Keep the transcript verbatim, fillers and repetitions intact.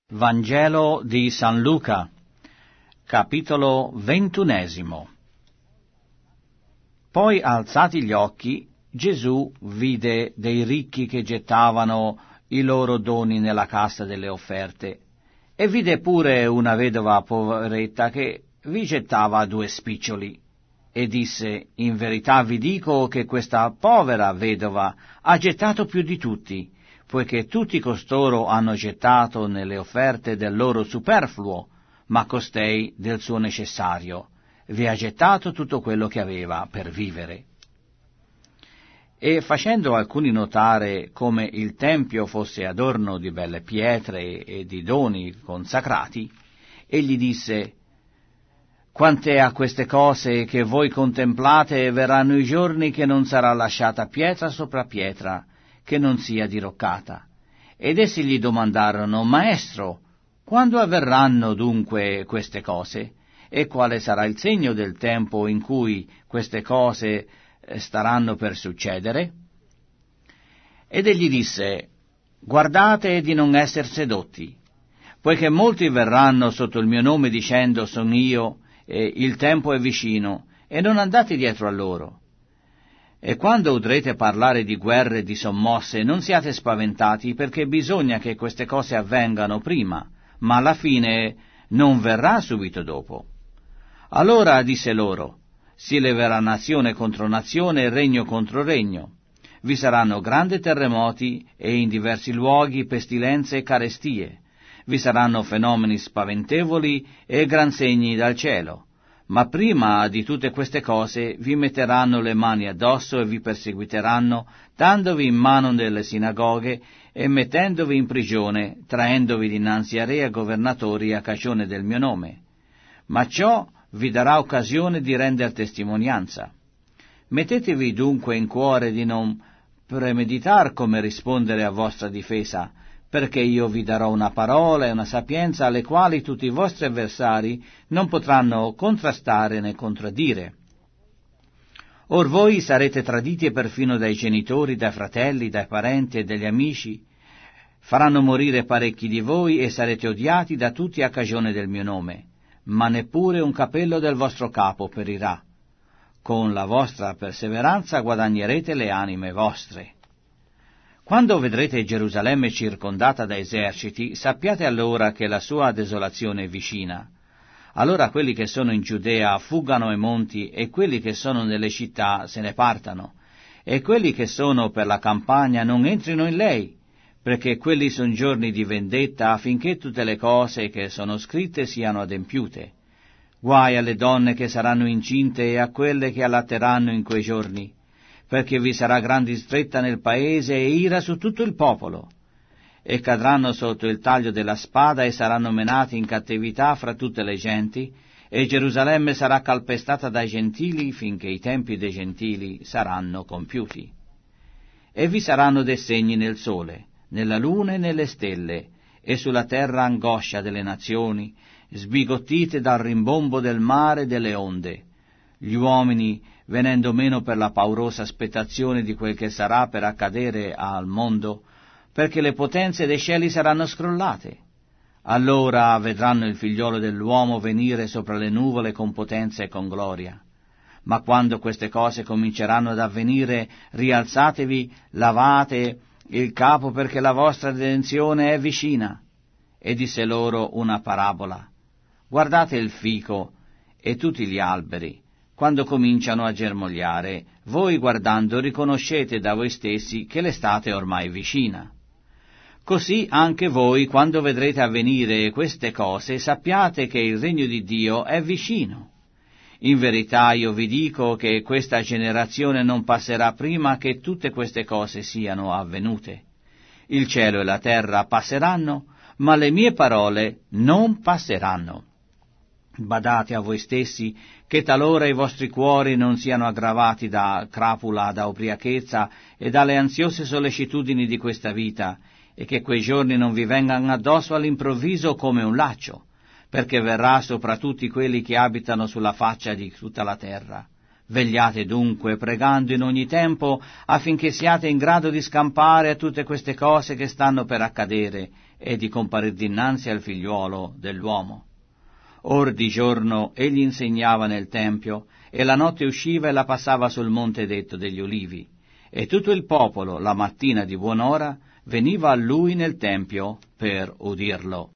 Vangelo di San Luca, capitolo ventunesimo. Poi, alzati gli occhi, Gesù vide dei ricchi che gettavano i loro doni nella cassa delle offerte, e vide pure una vedova poveretta che vi gettava due spiccioli, e disse: in verità vi dico che questa povera vedova ha gettato più di tutti, poiché tutti costoro hanno gettato nelle offerte del loro superfluo, ma costei del suo necessario. Vi ha gettato tutto quello che aveva per vivere. E facendo alcuni notare come il tempio fosse adorno di belle pietre e di doni consacrati, egli disse: quante a queste cose che voi contemplate verranno i giorni che non sarà lasciata pietra sopra pietra, che non sia diroccata. Ed essi gli domandarono: Maestro, quando avverranno dunque queste cose? E quale sarà il segno del tempo in cui queste cose staranno per succedere? Ed egli disse: guardate di non esser sedotti, poiché molti verranno sotto il mio nome dicendo: son io, e il tempo è vicino, e non andate dietro a loro. E quando udrete parlare di guerre e di sommosse, non siate spaventati, perché bisogna che queste cose avvengano prima, ma alla fine non verrà subito dopo. Allora disse loro: si leverà nazione contro nazione e regno contro regno. Vi saranno grandi terremoti e in diversi luoghi pestilenze e carestie. Vi saranno fenomeni spaventevoli e gran segni dal cielo. Ma prima di tutte queste cose vi metteranno le mani addosso e vi perseguiteranno, dandovi in mano nelle sinagoghe e mettendovi in prigione, traendovi dinanzi a re e governatori a cagione del mio nome. Ma ciò vi darà occasione di render testimonianza. Mettetevi dunque in cuore di non premeditar come rispondere a vostra difesa, perché io vi darò una parola e una sapienza alle quali tutti i vostri avversari non potranno contrastare né contraddire. Or voi sarete traditi perfino dai genitori, dai fratelli, dai parenti e dagli amici. Faranno morire parecchi di voi e sarete odiati da tutti a cagione del mio nome, ma neppure un capello del vostro capo perirà. Con la vostra perseveranza guadagnerete le anime vostre. Quando vedrete Gerusalemme circondata da eserciti, sappiate allora che la sua desolazione è vicina. Allora quelli che sono in Giudea fuggano ai monti, e quelli che sono nelle città se ne partano, e quelli che sono per la campagna non entrino in lei, perché quelli sono giorni di vendetta, affinché tutte le cose che sono scritte siano adempiute. Guai alle donne che saranno incinte e a quelle che allatteranno in quei giorni, perché vi sarà gran distretta nel paese e ira su tutto il popolo, e cadranno sotto il taglio della spada e saranno menati in cattività fra tutte le genti, e Gerusalemme sarà calpestata dai gentili finché i tempi dei gentili saranno compiuti. E vi saranno dei segni nel sole, nella luna e nelle stelle, e sulla terra angoscia delle nazioni, sbigottite dal rimbombo del mare e delle onde. Gli uomini, venendo meno per la paurosa aspettazione di quel che sarà per accadere al mondo, perché le potenze dei cieli saranno scrollate. Allora vedranno il figliolo dell'uomo venire sopra le nuvole con potenza e con gloria. Ma quando queste cose cominceranno ad avvenire, rialzatevi, lavate il capo, perché la vostra redenzione è vicina. E disse loro una parabola: guardate il fico e tutti gli alberi. Quando cominciano a germogliare, voi guardando riconoscete da voi stessi che l'estate è ormai vicina. Così anche voi, quando vedrete avvenire queste cose, sappiate che il regno di Dio è vicino. In verità io vi dico che questa generazione non passerà prima che tutte queste cose siano avvenute. Il cielo e la terra passeranno, ma le mie parole non passeranno. Badate a voi stessi che talora i vostri cuori non siano aggravati da crapula, da ubriachezza e dalle ansiose sollecitudini di questa vita, e che quei giorni non vi vengano addosso all'improvviso come un laccio, perché verrà sopra tutti quelli che abitano sulla faccia di tutta la terra. Vegliate dunque, pregando in ogni tempo, affinché siate in grado di scampare a tutte queste cose che stanno per accadere e di comparir dinanzi al figliuolo dell'uomo. Or di giorno egli insegnava nel Tempio, e la notte usciva e la passava sul monte detto degli Ulivi, e tutto il popolo, la mattina di buon'ora, veniva a lui nel Tempio per udirlo.